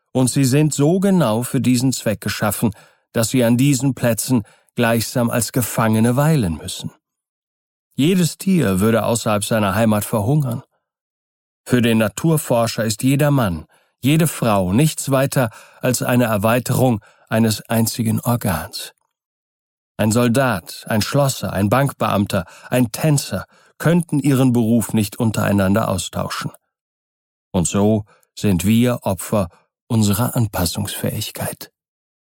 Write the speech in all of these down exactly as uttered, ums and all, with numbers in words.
und sie sind so genau für diesen Zweck geschaffen, dass sie an diesen Plätzen gleichsam als Gefangene weilen müssen. Jedes Tier würde außerhalb seiner Heimat verhungern. Für den Naturforscher ist jeder Mann, jede Frau nichts weiter als eine Erweiterung eines einzigen Organs. Ein Soldat, ein Schlosser, ein Bankbeamter, ein Tänzer könnten ihren Beruf nicht untereinander austauschen. Und so sind wir Opfer unserer Anpassungsfähigkeit.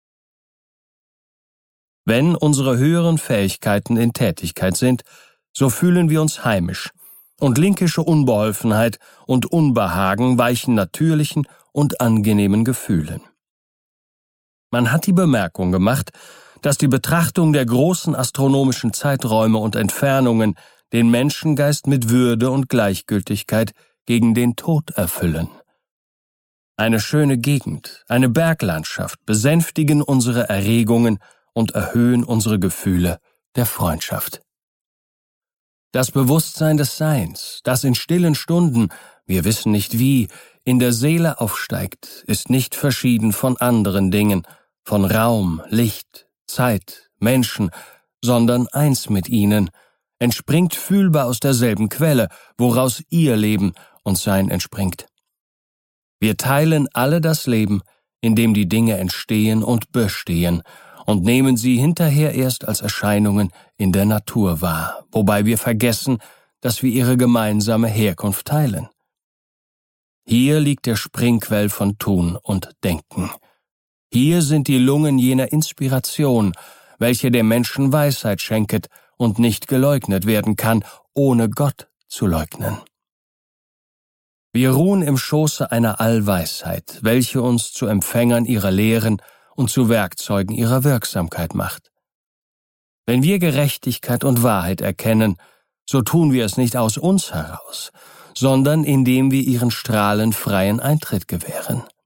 Wenn unsere höheren Fähigkeiten in Tätigkeit sind, so fühlen wir uns heimisch, und linkische Unbeholfenheit und Unbehagen weichen natürlichen und angenehmen Gefühlen. Man hat die Bemerkung gemacht, dass die Betrachtung der großen astronomischen Zeiträume und Entfernungen den Menschengeist mit Würde und Gleichgültigkeit gegen den Tod erfüllen. Eine schöne Gegend, eine Berglandschaft besänftigen unsere Erregungen und erhöhen unsere Gefühle der Freundschaft. Das Bewusstsein des Seins, das in stillen Stunden, wir wissen nicht wie, in der Seele aufsteigt, ist nicht verschieden von anderen Dingen, von Raum, Licht, Zeit, Menschen, sondern eins mit ihnen, entspringt fühlbar aus derselben Quelle, woraus ihr Leben und Sein entspringt. Wir teilen alle das Leben, in dem die Dinge entstehen und bestehen, und nehmen sie hinterher erst als Erscheinungen in der Natur wahr, wobei wir vergessen, dass wir ihre gemeinsame Herkunft teilen. Hier liegt der Springquell von Tun und Denken. Hier sind die Lungen jener Inspiration, welche dem Menschen Weisheit schenket und nicht geleugnet werden kann, ohne Gott zu leugnen. Wir ruhen im Schoße einer Allweisheit, welche uns zu Empfängern ihrer Lehren und zu Werkzeugen ihrer Wirksamkeit macht. Wenn wir Gerechtigkeit und Wahrheit erkennen, so tun wir es nicht aus uns heraus, sondern indem wir ihren Strahlen freien Eintritt gewähren.